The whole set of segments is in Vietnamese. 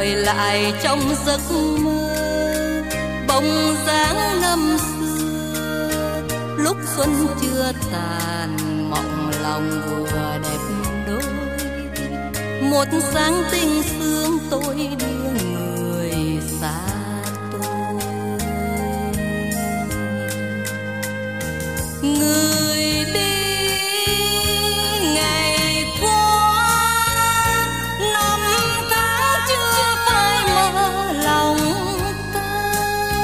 gợi lại trong giấc mơ bóng dáng năm xưa, lúc xuân chưa tàn mộng lòng vừa đẹp đôi. Một sáng tinh sương tôi đưa người xa tôi, người đi ngày qua, năm tháng chưa phai mờ lòng ta.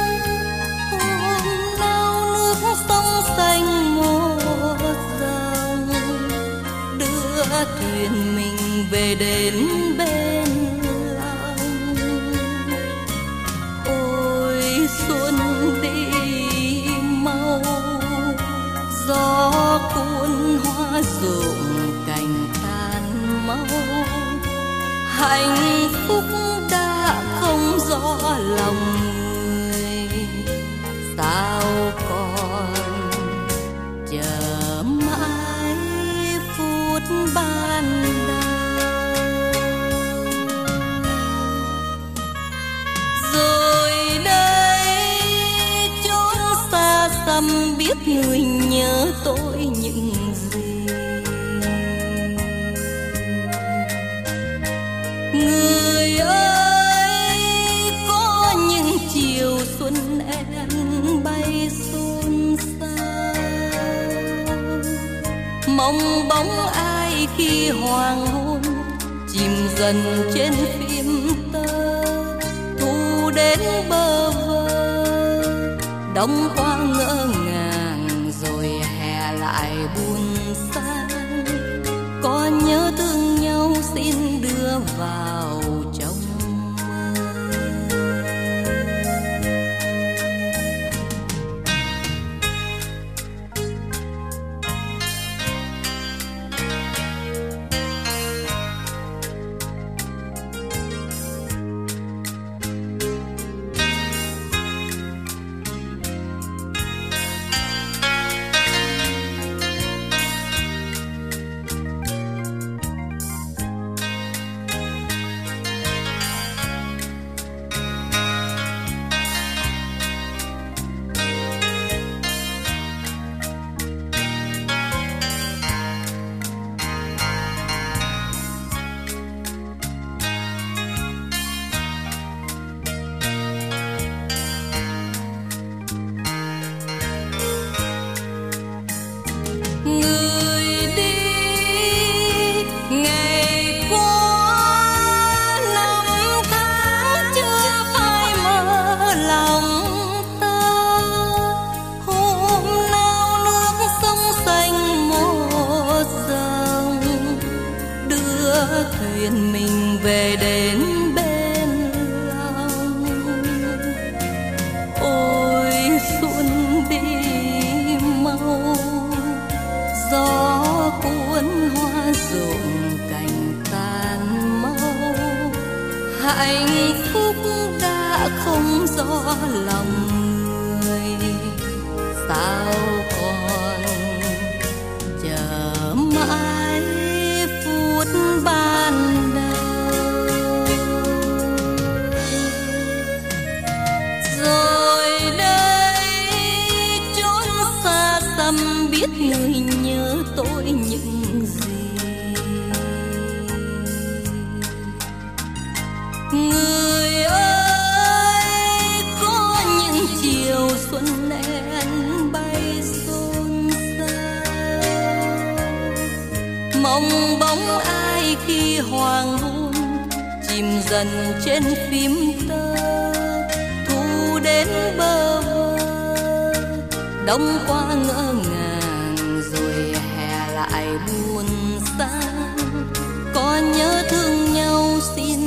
Hôm nào nước sông xanh một dòng, đưa thuyền mình về đến bên lòng. Ôi xuân đi mau, gió cuốn hoa rụng cành tàn mau. Hạnh phúc đã không rõ lòng người, sao còn chờ mãi phút ban đầu. Rồi đây chốn xa xăm biết người nhớ tôi những gì. Người ơi, có những chiều xuân em bay xôn xao, mong bóng ai khi hoàng hôn chìm dần trên phim tơ. Thu đến bơ vơ, đông qua ngỡ ngàng, rồi hè lại buồn xa. Có nhớ thương nhau xin đưa vào trong mơ. Người đi ngày qua, năm tháng chưa phai mờ lòng ta. Hôm nào nước sông xanh một dòng, đưa thuyền mình về đến bên lòng. Ôi xuân đi mau, gió cuốn hoa rụng cành tàn mau. Hạnh phúc đã không rõ lòng người, sao còn chờ mãi phút ban đầu. Rồi đây chốn xa xăm biết người nhớ tôi những gì. Người ơi, có những chiều xuân em bay xôn xao, mong bóng ai khi hoàng hôn chìm dần trên phím tơ. Thu đến bơ vơ, đông qua ngỡ ngàng, rồi hè lại buồn xa. Có nhớ thương nhau xin